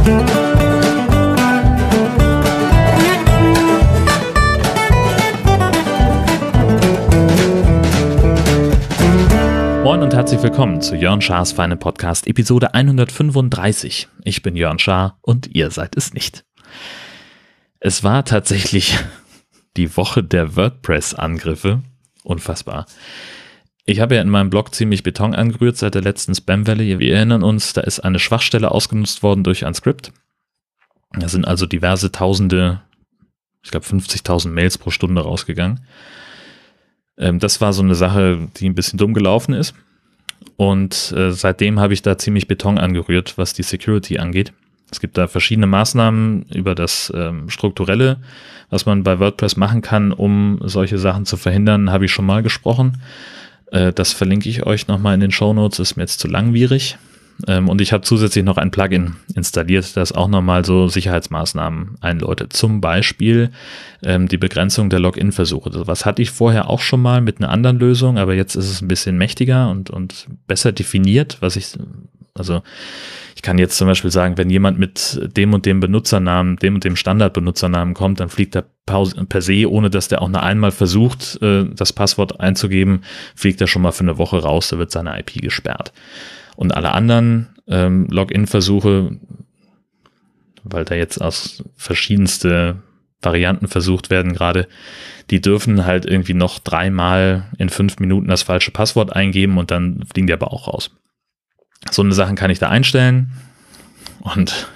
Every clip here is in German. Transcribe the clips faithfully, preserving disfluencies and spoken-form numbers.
Moin und herzlich willkommen zu Jörn Schars Feinen Podcast, Episode hundertfünfunddreißig. Ich bin Jörn Schaar und ihr seid es nicht. Es war tatsächlich die Woche der WordPress-Angriffe. Unfassbar. Ich habe ja in meinem Blog ziemlich Beton angerührt seit der letzten Spam-Welle. Wir erinnern uns, da ist eine Schwachstelle ausgenutzt worden durch ein Skript. Da sind also diverse Tausende, ich glaube fünfzigtausend Mails pro Stunde rausgegangen. Das war so eine Sache, die ein bisschen dumm gelaufen ist. Und äh, seitdem habe ich da ziemlich Beton angerührt, was die Security angeht. Es gibt da verschiedene Maßnahmen über das ähm, Strukturelle, was man bei WordPress machen kann, um solche Sachen zu verhindern, habe ich schon mal gesprochen. Äh, das verlinke ich euch nochmal in den Shownotes, ist mir jetzt zu langwierig. Ähm, und ich habe zusätzlich noch ein Plugin installiert, das auch nochmal so Sicherheitsmaßnahmen einläutet. Zum Beispiel ähm, die Begrenzung der Login-Versuche. Also was hatte ich vorher auch schon mal mit einer anderen Lösung, aber jetzt ist es ein bisschen mächtiger und, und besser definiert, was ich, also ich kann jetzt zum Beispiel sagen, wenn jemand mit dem und dem Benutzernamen, dem und dem Standardbenutzernamen kommt, dann fliegt er per se, ohne dass der auch nur einmal versucht, das Passwort einzugeben, fliegt er schon mal für eine Woche raus, da wird seine I P gesperrt. Und alle anderen ähm, Login-Versuche, weil da jetzt aus verschiedenste Varianten versucht werden gerade, die dürfen halt irgendwie noch dreimal in fünf Minuten das falsche Passwort eingeben und dann fliegen die aber auch raus. So eine Sachen kann ich da einstellen und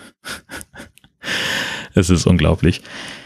es ist unglaublich.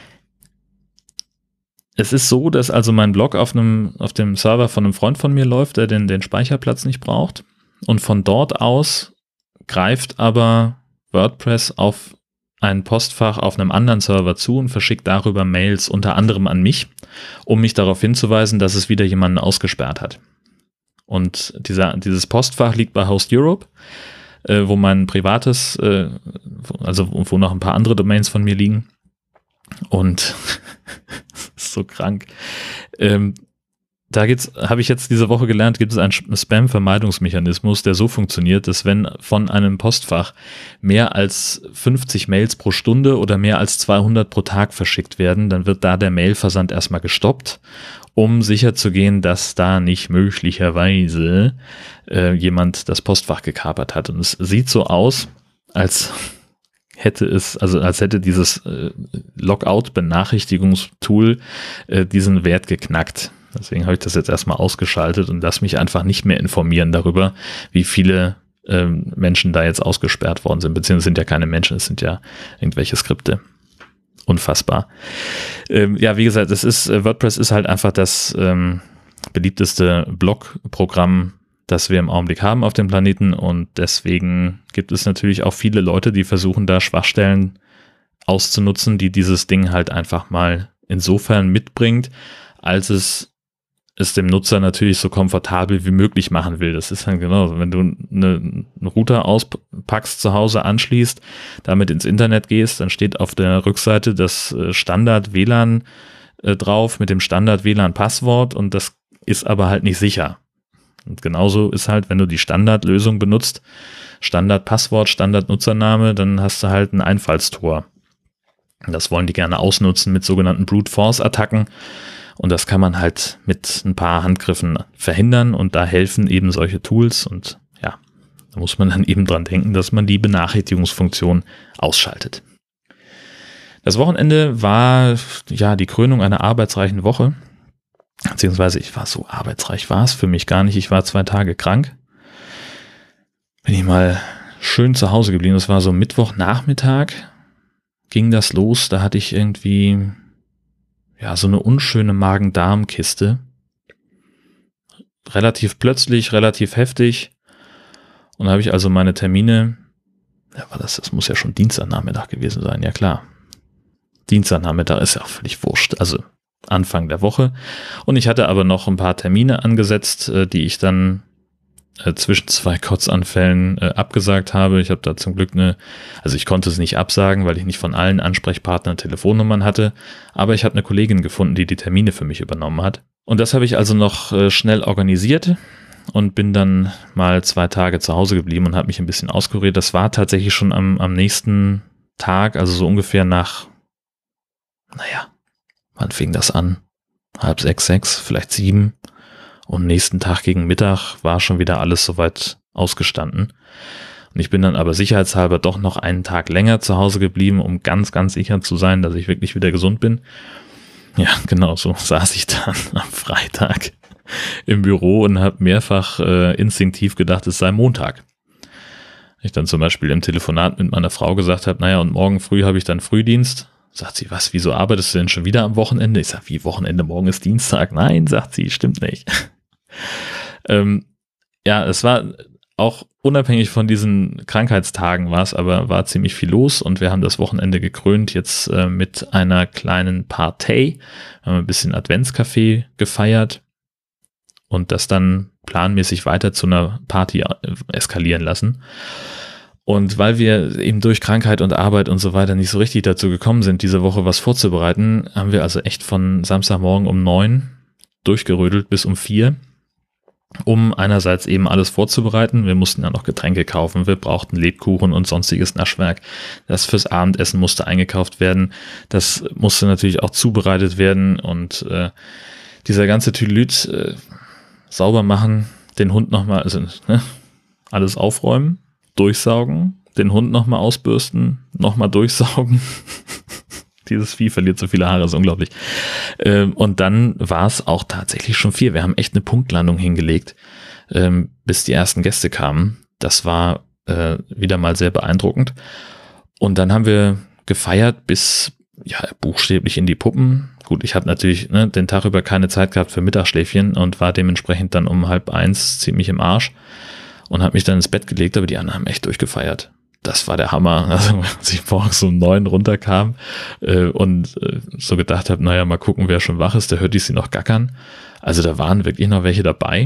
Es ist so, dass also mein Blog auf einem auf dem Server von einem Freund von mir läuft, der den, den Speicherplatz nicht braucht. Und von dort aus greift aber WordPress auf ein Postfach auf einem anderen Server zu und verschickt darüber Mails unter anderem an mich, um mich darauf hinzuweisen, dass es wieder jemanden ausgesperrt hat. Und dieser, dieses Postfach liegt bei Host Europe, äh, wo mein privates, äh, also wo noch ein paar andere Domains von mir liegen. Und das ist so krank. Ähm, Da gibt's, habe ich jetzt diese Woche gelernt, gibt es einen Spam-Vermeidungsmechanismus, der so funktioniert, dass wenn von einem Postfach mehr als fünfzig Mails pro Stunde oder mehr als zweihundert pro Tag verschickt werden, dann wird da der Mailversand erstmal gestoppt, um sicherzugehen, dass da nicht möglicherweise äh, jemand das Postfach gekapert hat. Und es sieht so aus, als hätte es, also als hätte dieses äh, Logout-Benachrichtigungstool äh, diesen Wert geknackt. Deswegen habe ich das jetzt erstmal ausgeschaltet und lasse mich einfach nicht mehr informieren darüber, wie viele ähm, Menschen da jetzt ausgesperrt worden sind. Beziehungsweise sind ja keine Menschen, es sind ja irgendwelche Skripte. Unfassbar. Ähm, ja, wie gesagt, es ist, äh, WordPress ist halt einfach das ähm, beliebteste Blog-Programm, das wir im Augenblick haben auf dem Planeten. Und deswegen gibt es natürlich auch viele Leute, die versuchen, da Schwachstellen auszunutzen, die dieses Ding halt einfach mal insofern mitbringt, als es es dem Nutzer natürlich so komfortabel wie möglich machen will. Das ist dann genau, wenn du eine, einen Router auspackst, zu Hause anschließt, damit ins Internet gehst, dann steht auf der Rückseite das Standard-W L A N äh, drauf mit dem Standard-W L A N-Passwort und das ist aber halt nicht sicher. Und genauso ist halt, wenn du die Standardlösung benutzt, Standard-Passwort, Standard-Nutzername, dann hast du halt ein Einfallstor. Und das wollen die gerne ausnutzen mit sogenannten Brute-Force-Attacken. Und das kann man halt mit ein paar Handgriffen verhindern und da helfen eben solche Tools und ja, da muss man dann eben dran denken, dass man die Benachrichtigungsfunktion ausschaltet. Das Wochenende war ja die Krönung einer arbeitsreichen Woche, beziehungsweise ich war so arbeitsreich, war es für mich gar nicht, ich war zwei Tage krank, bin ich mal schön zu Hause geblieben, das war so Mittwochnachmittag, ging das los, da hatte ich irgendwie ja, so eine unschöne Magen-Darm-Kiste. Relativ plötzlich, relativ heftig. Und da habe ich also meine Termine, ja, war das, das muss ja schon Dienstagnachmittag gewesen sein, ja klar. Dienstagnachmittag ist ja auch völlig wurscht, also Anfang der Woche. Und ich hatte aber noch ein paar Termine angesetzt, die ich dann äh, zwischen zwei Kotzanfällen äh, abgesagt habe. Ich habe da zum Glück eine, also ich konnte es nicht absagen, weil ich nicht von allen Ansprechpartnern Telefonnummern hatte, aber ich habe eine Kollegin gefunden, die die Termine für mich übernommen hat. Und das habe ich also noch äh, schnell organisiert und bin dann mal zwei Tage zu Hause geblieben und habe mich ein bisschen auskuriert. Das war tatsächlich schon am, am nächsten Tag, also so ungefähr nach, naja, wann fing das an? Halb sechs, sechs, vielleicht sieben. Und nächsten Tag gegen Mittag war schon wieder alles soweit ausgestanden. Und ich bin dann aber sicherheitshalber doch noch einen Tag länger zu Hause geblieben, um ganz, ganz sicher zu sein, dass ich wirklich wieder gesund bin. Ja, genau, so saß ich dann am Freitag im Büro und habe mehrfach äh, instinktiv gedacht, es sei Montag. Ich dann zum Beispiel im Telefonat mit meiner Frau gesagt habe, naja, und morgen früh habe ich dann Frühdienst. Sagt sie, was, wieso arbeitest du denn schon wieder am Wochenende? Ich sage, wie Wochenende, morgen ist Dienstag. Nein, sagt sie, stimmt nicht. ähm, ja, es war auch unabhängig von diesen Krankheitstagen war es, aber war ziemlich viel los und wir haben das Wochenende gekrönt jetzt äh, mit einer kleinen Partei. Wir haben ein bisschen Adventskaffee gefeiert und das dann planmäßig weiter zu einer Party eskalieren lassen. Und weil wir eben durch Krankheit und Arbeit und so weiter nicht so richtig dazu gekommen sind, diese Woche was vorzubereiten, haben wir also echt von Samstagmorgen um neun durchgerödelt bis um vier, um einerseits eben alles vorzubereiten. Wir mussten ja noch Getränke kaufen, wir brauchten Lebkuchen und sonstiges Naschwerk. Das fürs Abendessen musste eingekauft werden. Das musste natürlich auch zubereitet werden und äh, dieser ganze Tüdelüt äh, sauber machen, den Hund nochmal, also ne, alles aufräumen, durchsaugen, den Hund nochmal ausbürsten, nochmal durchsaugen. Dieses Vieh verliert so viele Haare, ist unglaublich. Ähm, und dann war es auch tatsächlich schon vier. Wir haben echt eine Punktlandung hingelegt, ähm, bis die ersten Gäste kamen. Das war äh, wieder mal sehr beeindruckend. Und dann haben wir gefeiert bis ja buchstäblich in die Puppen. Gut, ich habe natürlich ne, den Tag über keine Zeit gehabt für Mittagsschläfchen und war dementsprechend dann um halb eins ziemlich im Arsch. Und habe mich dann ins Bett gelegt, aber die anderen haben echt durchgefeiert. Das war der Hammer. Also als ich morgens um neun runterkam äh, und äh, so gedacht habe, naja, mal gucken, wer schon wach ist, da hörte ich sie noch gackern. Also da waren wirklich noch welche dabei.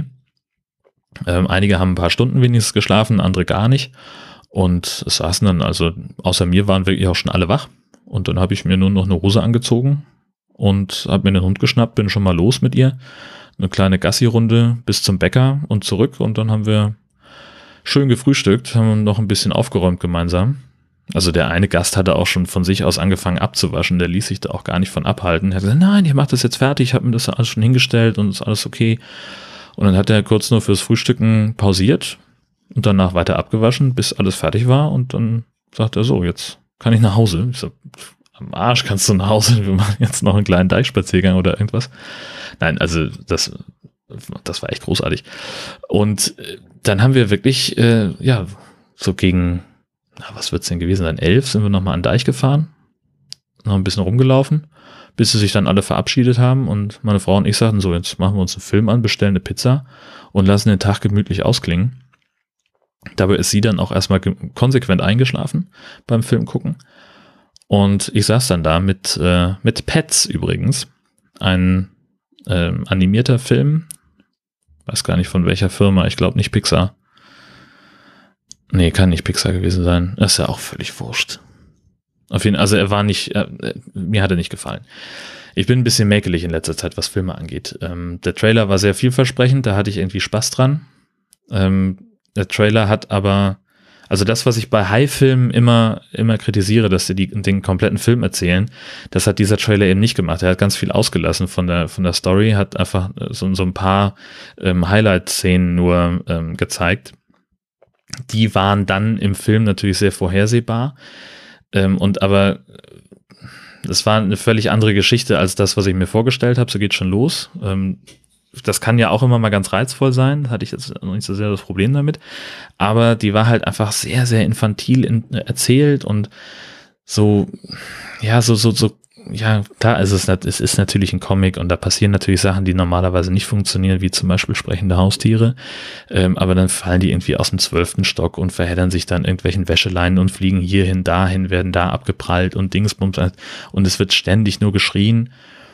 Ähm, einige haben ein paar Stunden wenigstens geschlafen, andere gar nicht. Und es saßen dann, also außer mir waren wirklich auch schon alle wach. Und dann habe ich mir nur noch eine Hose angezogen und habe mir den Hund geschnappt, bin schon mal los mit ihr. Eine kleine Gassi-Runde bis zum Bäcker und zurück und dann haben wir schön gefrühstückt, haben noch ein bisschen aufgeräumt gemeinsam. Also der eine Gast hatte auch schon von sich aus angefangen abzuwaschen, der ließ sich da auch gar nicht von abhalten. Er hat gesagt, nein, ich mache das jetzt fertig, ich habe mir das alles schon hingestellt und ist alles okay. Und dann hat er kurz nur fürs Frühstücken pausiert und danach weiter abgewaschen, bis alles fertig war und dann sagt er so, jetzt kann ich nach Hause. Ich so, am Arsch kannst du nach Hause, wir machen jetzt noch einen kleinen Deichspaziergang oder irgendwas. Nein, also das... Das war echt großartig. Und dann haben wir wirklich, äh, ja, so gegen, na, was wird's denn gewesen sein, elf sind wir nochmal an den Deich gefahren, noch ein bisschen rumgelaufen, bis sie sich dann alle verabschiedet haben und meine Frau und ich sagten so, jetzt machen wir uns einen Film an, bestellen eine Pizza und lassen den Tag gemütlich ausklingen. Dabei ist sie dann auch erstmal konsequent eingeschlafen beim Film gucken und ich saß dann da mit, äh, mit Pets übrigens, ein ähm, animierter Film, weiß gar nicht von welcher Firma, ich glaube nicht Pixar. Nee, kann nicht Pixar gewesen sein. Das ist ja auch völlig wurscht. Auf jeden Fall, also er war nicht, äh, mir hat er nicht gefallen. Ich bin ein bisschen mäkelig in letzter Zeit, was Filme angeht. Ähm, der Trailer war sehr vielversprechend, da hatte ich irgendwie Spaß dran. Ähm, der Trailer hat aber, also das, was ich bei High-Filmen immer, immer kritisiere, dass sie die, den kompletten Film erzählen, das hat dieser Trailer eben nicht gemacht. Er hat ganz viel ausgelassen von der, von der Story, hat einfach so, so ein paar ähm, Highlight-Szenen nur ähm, gezeigt. Die waren dann im Film natürlich sehr vorhersehbar. Ähm, und aber das war eine völlig andere Geschichte als das, was ich mir vorgestellt habe. So geht schon los. Ähm, Das kann ja auch immer mal ganz reizvoll sein, da hatte ich jetzt noch nicht so sehr das Problem damit, aber die war halt einfach sehr, sehr infantil in, äh, erzählt und so, ja, so, so, so, ja, klar, es ist, es ist natürlich ein Comic und da passieren natürlich Sachen, die normalerweise nicht funktionieren, wie zum Beispiel sprechende Haustiere, ähm, aber dann fallen die irgendwie aus dem zwölften Stock und verheddern sich dann irgendwelchen Wäscheleinen und fliegen hierhin, dahin, werden da abgeprallt und Dingsbums und es wird ständig nur geschrien.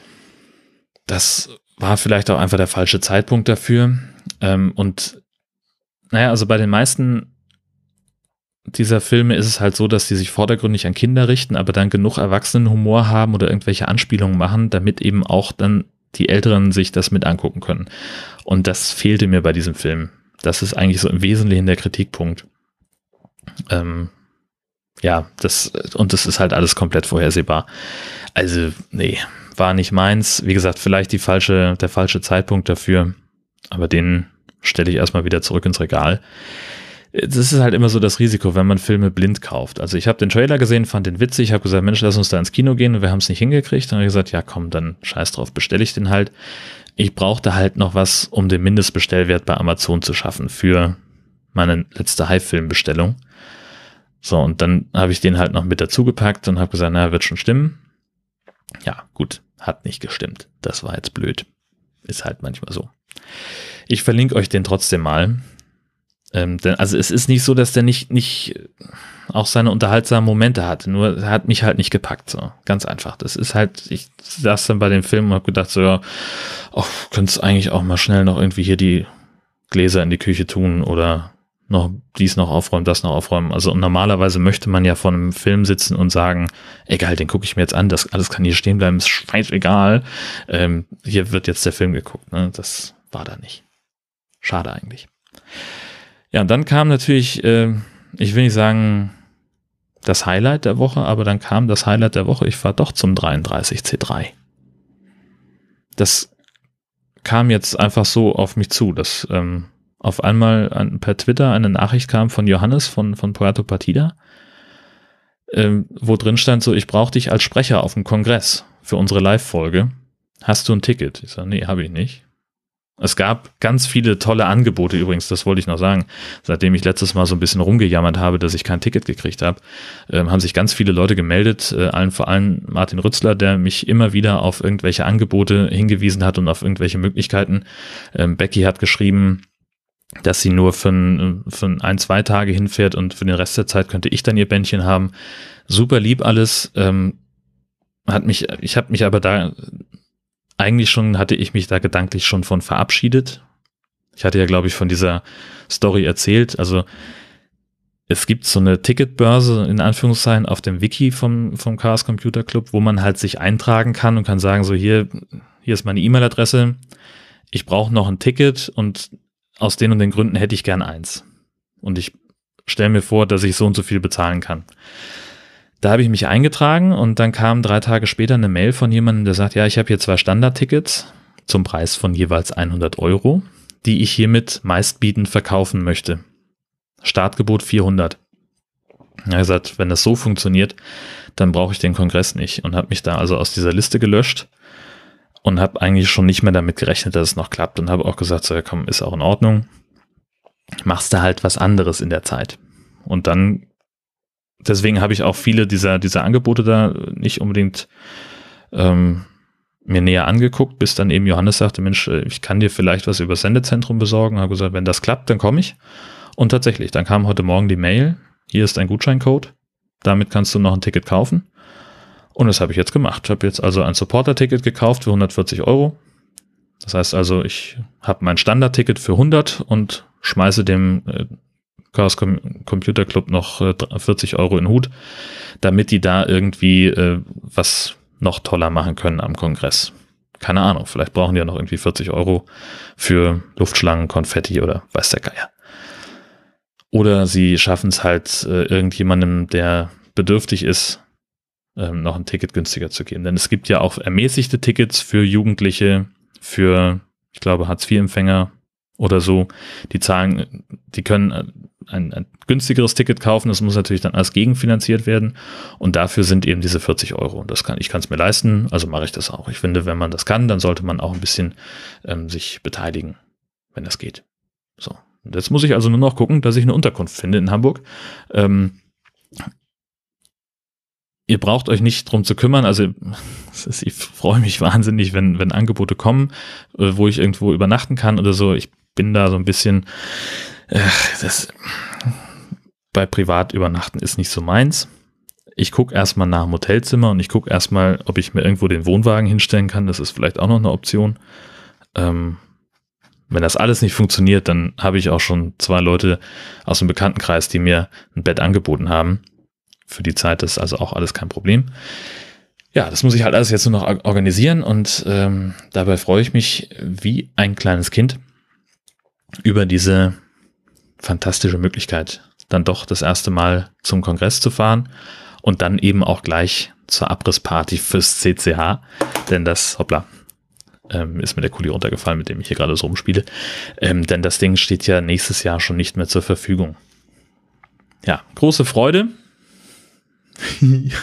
Das war vielleicht auch einfach der falsche Zeitpunkt dafür. Ähm, und naja, also bei den meisten dieser Filme ist es halt so, dass die sich vordergründig an Kinder richten, aber dann genug Erwachsenenhumor haben oder irgendwelche Anspielungen machen, damit eben auch dann die Älteren sich das mit angucken können. Und das fehlte mir bei diesem Film. Das ist eigentlich so im Wesentlichen der Kritikpunkt. Ähm, ja, das, und das ist halt alles komplett vorhersehbar. Also, nee, war nicht meins. Wie gesagt, vielleicht die falsche, der falsche Zeitpunkt dafür, aber den stelle ich erstmal wieder zurück ins Regal. Das ist halt immer so das Risiko, wenn man Filme blind kauft. Also ich habe den Trailer gesehen, fand den witzig, habe gesagt, Mensch, lass uns da ins Kino gehen, und wir haben es nicht hingekriegt. Dann habe ich gesagt, ja komm, dann scheiß drauf, bestelle ich den halt. Ich brauchte halt noch was, um den Mindestbestellwert bei Amazon zu schaffen für meine letzte High-Film-Bestellung. So, und dann habe ich den halt noch mit dazu gepackt und habe gesagt, na, wird schon stimmen. Ja, gut, hat nicht gestimmt. Das war jetzt blöd. Ist halt manchmal so. Ich verlinke euch den trotzdem mal. Ähm, denn, also es ist nicht so, dass der nicht, nicht auch seine unterhaltsamen Momente hat. Nur er hat mich halt nicht gepackt. So, ganz einfach. Das ist halt, ich saß dann bei dem Film und habe gedacht, so, ja, oh, könntest eigentlich auch mal schnell noch irgendwie hier die Gläser in die Küche tun oder noch dies noch aufräumen, das noch aufräumen. Also normalerweise möchte man ja vor einem Film sitzen und sagen, egal, den gucke ich mir jetzt an, das alles kann hier stehen bleiben, ist scheißegal. Ähm, hier wird jetzt der Film geguckt. Ne? Das war da nicht. Schade eigentlich. Ja, und dann kam natürlich, äh, ich will nicht sagen das Highlight der Woche, aber dann kam das Highlight der Woche, ich fahre doch zum dreiunddreißig C drei. Das kam jetzt einfach so auf mich zu, dass ähm, auf einmal an, per Twitter eine Nachricht kam von Johannes von, von Puerto Partida, ähm, wo drin stand so, ich brauche dich als Sprecher auf dem Kongress für unsere Live-Folge. Hast du ein Ticket? Ich sage, nee, habe ich nicht. Es gab ganz viele tolle Angebote übrigens, das wollte ich noch sagen. Seitdem ich letztes Mal so ein bisschen rumgejammert habe, dass ich kein Ticket gekriegt habe, ähm, haben sich ganz viele Leute gemeldet, äh, allen vor allem Martin Rützler, der mich immer wieder auf irgendwelche Angebote hingewiesen hat und auf irgendwelche Möglichkeiten. Ähm, Becky hat geschrieben, dass sie nur für ein, für ein, zwei Tage hinfährt und für den Rest der Zeit könnte ich dann ihr Bändchen haben. Super lieb alles. Ähm, hat mich, ich habe mich aber da eigentlich schon, hatte ich mich da gedanklich schon von verabschiedet. Ich hatte ja, glaube ich, von dieser Story erzählt. Also es gibt so eine Ticketbörse, in Anführungszeichen, auf dem Wiki vom, vom Chaos Computer Club, wo man halt sich eintragen kann und kann sagen, so hier, hier ist meine E-Mail-Adresse, ich brauche noch ein Ticket und aus den und den Gründen hätte ich gern eins. Und ich stelle mir vor, dass ich so und so viel bezahlen kann. Da habe ich mich eingetragen und dann kam drei Tage später eine Mail von jemandem, der sagt, ja, ich habe hier zwei Standardtickets zum Preis von jeweils hundert Euro, die ich hiermit meistbietend verkaufen möchte. Startgebot vierhundert. Er hat gesagt, wenn das so funktioniert, dann brauche ich den Kongress nicht und habe mich da also aus dieser Liste gelöscht und habe eigentlich schon nicht mehr damit gerechnet, dass es noch klappt und habe auch gesagt, so ja komm, ist auch in Ordnung. Machst du halt was anderes in der Zeit. Und dann deswegen habe ich auch viele dieser, dieser Angebote da nicht unbedingt ähm, mir näher angeguckt, bis dann eben Johannes sagte, Mensch, ich kann dir vielleicht was über das Sendezentrum besorgen. Habe gesagt, wenn das klappt, dann komme ich. Und tatsächlich, dann kam heute Morgen die Mail, hier ist ein Gutscheincode, damit kannst du noch ein Ticket kaufen. Und das habe ich jetzt gemacht. Ich habe jetzt also ein Supporter-Ticket gekauft für hundertvierzig Euro. Das heißt also, ich habe mein Standardticket für hundert und schmeiße dem äh, Chaos Computer Club noch äh, vierzig Euro in den Hut, damit die da irgendwie äh, was noch toller machen können am Kongress. Keine Ahnung, vielleicht brauchen die ja noch irgendwie vierzig Euro für Luftschlangen, Konfetti oder weiß der Geier. Oder sie schaffen es halt äh, irgendjemandem, der bedürftig ist, ähm, noch ein Ticket günstiger zu geben. Denn es gibt ja auch ermäßigte Tickets für Jugendliche, für, ich glaube, Hartz vier Empfänger oder so. Die zahlen, die können ein, ein günstigeres Ticket kaufen, das muss natürlich dann alles gegenfinanziert werden und dafür sind eben diese vierzig Euro und das kann, ich kann es mir leisten, also mache ich das auch. Ich finde, wenn man das kann, dann sollte man auch ein bisschen ähm, sich beteiligen, wenn das geht. So, und jetzt muss ich also nur noch gucken, dass ich eine Unterkunft finde in Hamburg. Ähm, ihr braucht euch nicht drum zu kümmern, also ist, ich freue mich wahnsinnig, wenn, wenn Angebote kommen, äh, wo ich irgendwo übernachten kann oder so. Ich bin da so ein bisschen Das, bei privat übernachten ist nicht so meins. Ich gucke erstmal nach dem Hotelzimmer und ich gucke erstmal, ob ich mir irgendwo den Wohnwagen hinstellen kann. Das ist vielleicht auch noch eine Option. Ähm, wenn das alles nicht funktioniert, dann habe ich auch schon zwei Leute aus dem Bekanntenkreis, die mir ein Bett angeboten haben. Für die Zeit ist also auch alles kein Problem. Ja, das muss ich halt alles jetzt nur noch organisieren und ähm, dabei freue ich mich wie ein kleines Kind über diese fantastische Möglichkeit, dann doch das erste Mal zum Kongress zu fahren und dann eben auch gleich zur Abrissparty fürs C C H, denn das, hoppla, ähm, ist mir der Kuli runtergefallen, mit dem ich hier gerade so rumspiele, ähm, denn das Ding steht ja nächstes Jahr schon nicht mehr zur Verfügung. Ja, große Freude. Ich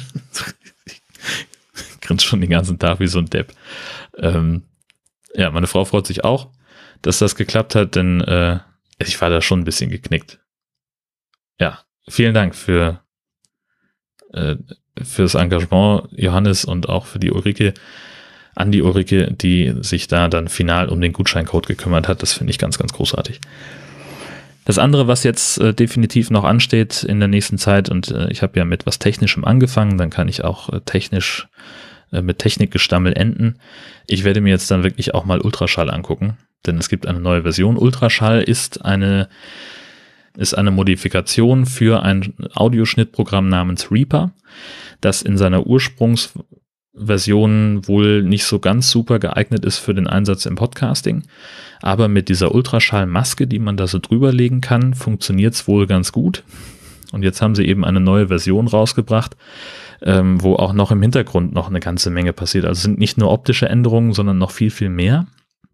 grinse schon den ganzen Tag wie so ein Depp. Ähm, ja, meine Frau freut sich auch, dass das geklappt hat, denn äh, ich war da schon ein bisschen geknickt. Ja, vielen Dank für äh, fürs Engagement, Johannes, und auch für die Ulrike, an die Ulrike, die sich da dann final um den Gutscheincode gekümmert hat. Das finde ich ganz, ganz großartig. Das andere, was jetzt äh, definitiv noch ansteht in der nächsten Zeit, und äh, ich habe ja mit was Technischem angefangen, dann kann ich auch äh, technisch äh, mit Technikgestammel enden. Ich werde mir jetzt dann wirklich auch mal Ultraschall angucken, denn es gibt eine neue Version. Ultraschall ist eine, ist eine Modifikation für ein Audioschnittprogramm namens Reaper, das in seiner Ursprungsversion wohl nicht so ganz super geeignet ist für den Einsatz im Podcasting. Aber mit dieser Ultraschallmaske, die man da so drüber legen kann, funktioniert es wohl ganz gut. Und jetzt haben sie eben eine neue Version rausgebracht, ähm, wo auch noch im Hintergrund noch eine ganze Menge passiert. Also es sind nicht nur optische Änderungen, sondern noch viel, viel mehr.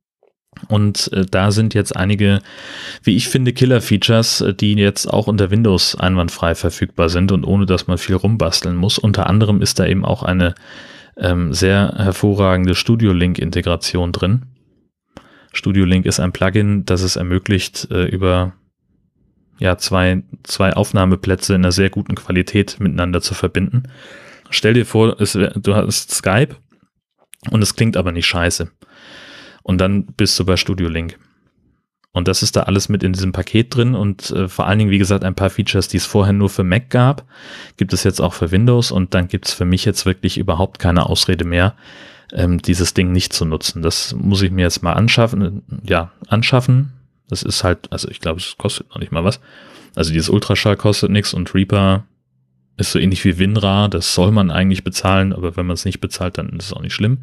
Und äh, da sind jetzt einige, wie ich finde, Killer-Features, die jetzt auch unter Windows einwandfrei verfügbar sind und ohne, dass man viel rumbasteln muss. Unter anderem ist da eben auch eine ähm, sehr hervorragende Studio Link-Integration drin. Studio Link ist ein Plugin, das es ermöglicht, äh, über ja, zwei, zwei Aufnahmeplätze in einer sehr guten Qualität miteinander zu verbinden. Stell dir vor, es, du hast Skype und es klingt aber nicht scheiße. Und dann bist du bei Studio Link. Und das ist da alles mit in diesem Paket drin und äh, vor allen Dingen, wie gesagt, ein paar Features, die es vorher nur für Mac gab, gibt es jetzt auch für Windows, und dann gibt es für mich jetzt wirklich überhaupt keine Ausrede mehr, ähm, dieses Ding nicht zu nutzen. Das muss ich mir jetzt mal anschaffen, ja, anschaffen. Das ist halt, also ich glaube, es kostet noch nicht mal was. Also dieses Ultraschall kostet nichts und Reaper ist so ähnlich wie WinRAR, das soll man eigentlich bezahlen, aber wenn man es nicht bezahlt, dann ist es auch nicht schlimm.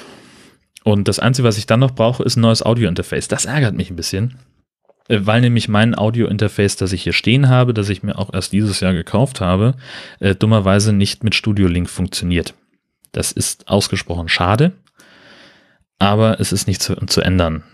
Und das Einzige, was ich dann noch brauche, ist ein neues Audio-Interface. Das ärgert mich ein bisschen, weil nämlich mein Audio-Interface, das ich hier stehen habe, das ich mir auch erst dieses Jahr gekauft habe, äh, dummerweise nicht mit Studio Link funktioniert. Das ist ausgesprochen schade, aber es ist nicht zu, zu ändern.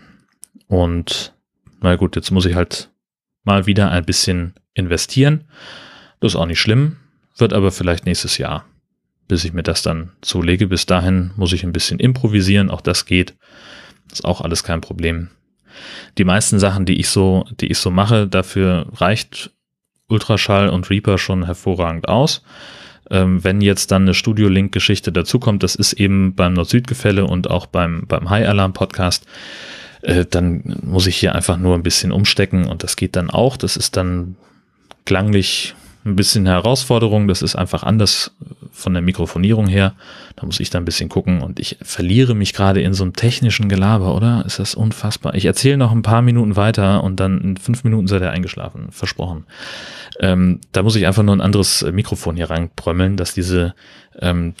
Und na gut, jetzt muss ich halt mal wieder ein bisschen investieren. Das ist auch nicht schlimm, wird aber vielleicht nächstes Jahr, bis ich mir das dann zulege. Bis dahin muss ich ein bisschen improvisieren, auch das geht. Ist auch alles kein Problem. Die meisten Sachen, die ich so, die ich so mache, dafür reicht Ultraschall und Reaper schon hervorragend aus. Ähm, wenn jetzt dann eine Studio-Link-Geschichte dazukommt, das ist eben beim Nord-Süd-Gefälle und auch beim, beim High-Alarm-Podcast, äh, dann muss ich hier einfach nur ein bisschen umstecken und das geht dann auch. Das ist dann klanglich ein bisschen Herausforderung, das ist einfach anders von der Mikrofonierung her. Da muss ich dann ein bisschen gucken und ich verliere mich gerade in so einem technischen Gelaber, oder? Ist das unfassbar? Ich erzähle noch ein paar Minuten weiter und dann in fünf Minuten seid ihr eingeschlafen, versprochen. Ähm, da muss ich einfach nur ein anderes Mikrofon hier reinprömmeln, dass diese, ähm,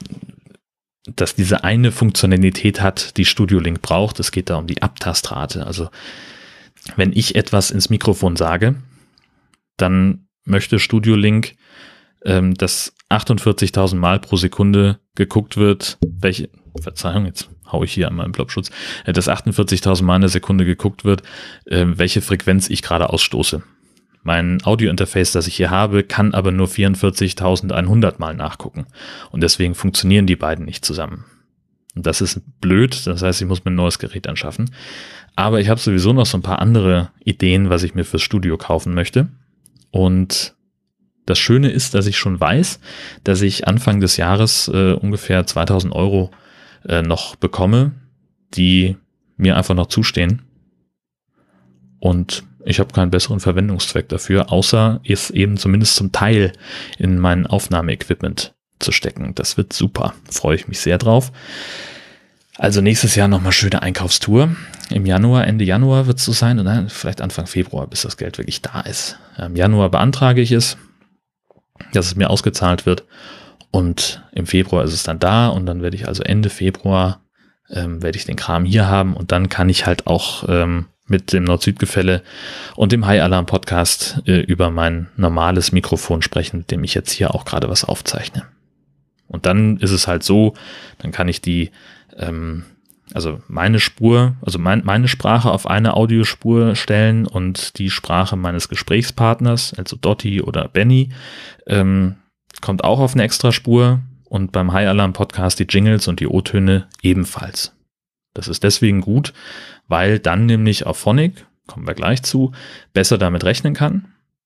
dass diese eine Funktionalität hat, die Studio Link braucht. Es geht da um die Abtastrate. Also wenn ich etwas ins Mikrofon sage, dann möchte Studio Link, ähm, dass achtundvierzigtausend Mal pro Sekunde geguckt wird, welche, Verzeihung, jetzt hau ich hier einmal im Plopschutz, äh, dass achtundvierzigtausend Mal in der Sekunde geguckt wird, äh, welche Frequenz ich gerade ausstoße. Mein Audio-Interface, das ich hier habe, kann aber nur vierundvierzigtausendeinhundert Mal nachgucken. Und deswegen funktionieren die beiden nicht zusammen. Und das ist blöd, das heißt, ich muss mir ein neues Gerät anschaffen. Aber ich habe sowieso noch so ein paar andere Ideen, was ich mir fürs Studio kaufen möchte. Und das Schöne ist, dass ich schon weiß, dass ich Anfang des Jahres äh, ungefähr zweitausend Euro äh, noch bekomme, die mir einfach noch zustehen. Und ich habe keinen besseren Verwendungszweck dafür, außer es eben zumindest zum Teil in mein Aufnahmeequipment zu stecken. Das wird super, freue ich mich sehr drauf. Also nächstes Jahr nochmal schöne Einkaufstour. Im Januar, Ende Januar wird es so sein, oder vielleicht Anfang Februar, bis das Geld wirklich da ist. Im Januar beantrage ich es, dass es mir ausgezahlt wird, und im Februar ist es dann da, und dann werde ich also Ende Februar ähm, werde ich den Kram hier haben, und dann kann ich halt auch ähm, mit dem Nord-Süd-Gefälle und dem High Alarm Podcast äh, über mein normales Mikrofon sprechen, mit dem ich jetzt hier auch gerade was aufzeichne. Und dann ist es halt so, dann kann ich die, ähm, also meine Spur, also mein, meine Sprache auf eine Audiospur stellen und die Sprache meines Gesprächspartners, also Dotti oder Benny, ähm, kommt auch auf eine Extraspur und beim High Alarm Podcast die Jingles und die O-Töne ebenfalls. Das ist deswegen gut, weil dann nämlich Auphonic, kommen wir gleich zu, besser damit rechnen kann.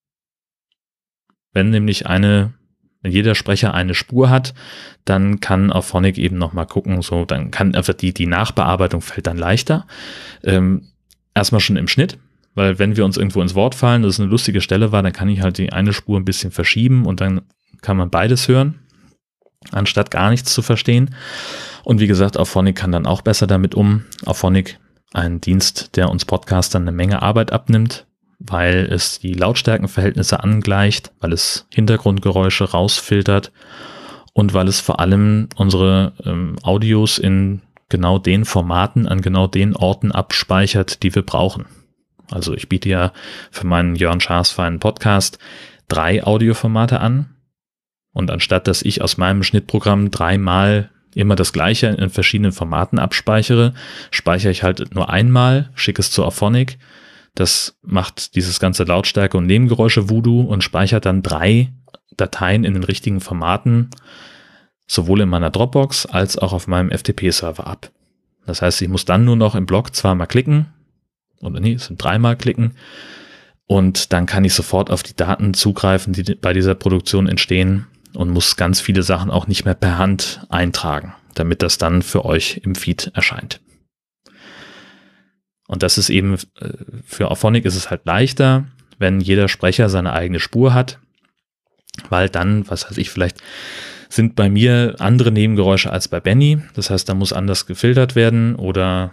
Wenn nämlich eine, wenn jeder Sprecher eine Spur hat, dann kann Auphonic eben nochmal gucken, so, dann kann einfach die, die Nachbearbeitung fällt dann leichter. Ähm, erstmal schon im Schnitt, weil wenn wir uns irgendwo ins Wort fallen, das eine lustige Stelle war, dann kann ich halt die eine Spur ein bisschen verschieben und dann kann man beides hören, anstatt gar nichts zu verstehen. Und wie gesagt, Auphonic kann dann auch besser damit um. Auphonic, ein Dienst, der uns Podcastern eine Menge Arbeit abnimmt, weil es die Lautstärkenverhältnisse angleicht, weil es Hintergrundgeräusche rausfiltert und weil es vor allem unsere ähm, Audios in genau den Formaten an genau den Orten abspeichert, die wir brauchen. Also ich biete ja für meinen Jörn Schaas feinen Podcast drei Audioformate an und anstatt dass ich aus meinem Schnittprogramm dreimal immer das Gleiche in verschiedenen Formaten abspeichere, speichere ich halt nur einmal, schicke es zu Auphonic. Das macht dieses ganze Lautstärke- und Nebengeräusche-Voodoo und speichert dann drei Dateien in den richtigen Formaten, sowohl in meiner Dropbox als auch auf meinem F T P-Server ab. Das heißt, ich muss dann nur noch im Blog zweimal klicken, oder nee, es sind dreimal klicken, und dann kann ich sofort auf die Daten zugreifen, die bei dieser Produktion entstehen, und muss ganz viele Sachen auch nicht mehr per Hand eintragen, damit das dann für euch im Feed erscheint. Und das ist eben, für Auphonic ist es halt leichter, wenn jeder Sprecher seine eigene Spur hat, weil dann, was weiß ich, vielleicht sind bei mir andere Nebengeräusche als bei Benny, das heißt, da muss anders gefiltert werden, oder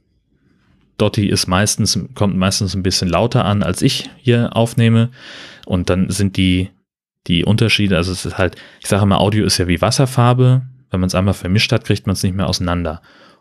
Dotti ist meistens, kommt meistens ein bisschen lauter an, als ich hier aufnehme, und dann sind die Die Unterschiede, also es ist halt, ich sage immer, Audio ist ja wie Wasserfarbe. Wenn man es einmal vermischt hat, kriegt man es nicht mehr auseinander.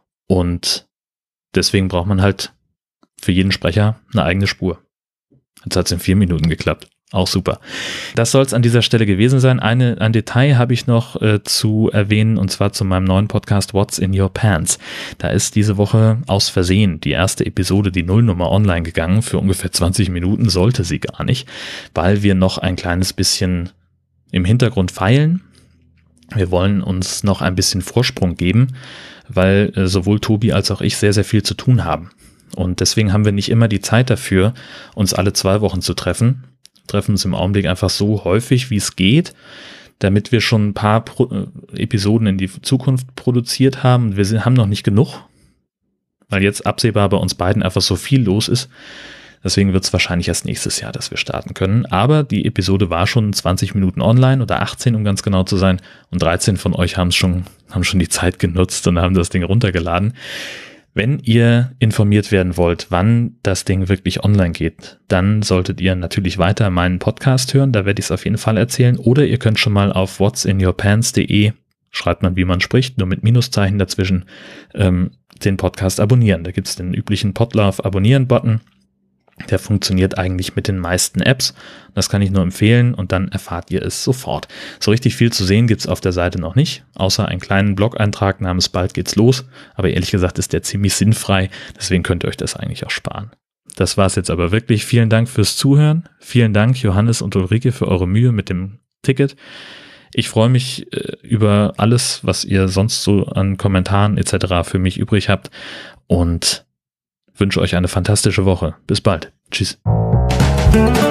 Und deswegen braucht man halt für jeden Sprecher eine eigene Spur. Jetzt hat es in vier Minuten geklappt. Auch super. Das soll es an dieser Stelle gewesen sein. Eine, ein Detail habe ich noch äh, zu erwähnen, und zwar zu meinem neuen Podcast What's in Your Pants. Da ist diese Woche aus Versehen die erste Episode, die Nullnummer, online gegangen. Für ungefähr zwanzig Minuten sollte sie gar nicht, weil wir noch ein kleines bisschen im Hintergrund feilen. Wir wollen uns noch ein bisschen Vorsprung geben, weil äh, sowohl Tobi als auch ich sehr, sehr viel zu tun haben. Und deswegen haben wir nicht immer die Zeit dafür, uns alle zwei Wochen zu treffen. treffen uns im Augenblick einfach so häufig, wie es geht, damit wir schon ein paar Pro- Episoden in die Zukunft produziert haben. Wir sind, haben noch nicht genug, weil jetzt absehbar bei uns beiden einfach so viel los ist. Deswegen wird es wahrscheinlich erst nächstes Jahr, dass wir starten können. Aber die Episode war schon zwanzig Minuten online, oder achtzehn, um ganz genau zu sein. Und dreizehn von euch haben es schon, haben schon die Zeit genutzt und haben das Ding runtergeladen. Wenn ihr informiert werden wollt, wann das Ding wirklich online geht, dann solltet ihr natürlich weiter meinen Podcast hören, da werde ich es auf jeden Fall erzählen. Oder ihr könnt schon mal auf what's in your pants punkt de, schreibt man wie man spricht, nur mit Minuszeichen dazwischen, ähm, den Podcast abonnieren. Da gibt es den üblichen Podlove-Abonnieren-Button. Der funktioniert eigentlich mit den meisten Apps. Das kann ich nur empfehlen, und dann erfahrt ihr es sofort. So richtig viel zu sehen gibt es auf der Seite noch nicht, außer einen kleinen Blog-Eintrag namens Bald geht's los. Aber ehrlich gesagt ist der ziemlich sinnfrei, deswegen könnt ihr euch das eigentlich auch sparen. Das war's jetzt aber wirklich. Vielen Dank fürs Zuhören. Vielen Dank, Johannes und Ulrike, für eure Mühe mit dem Ticket. Ich freue mich äh, über alles, was ihr sonst so an Kommentaren et cetera für mich übrig habt, und wünsche euch eine fantastische Woche. Bis bald. Tschüss.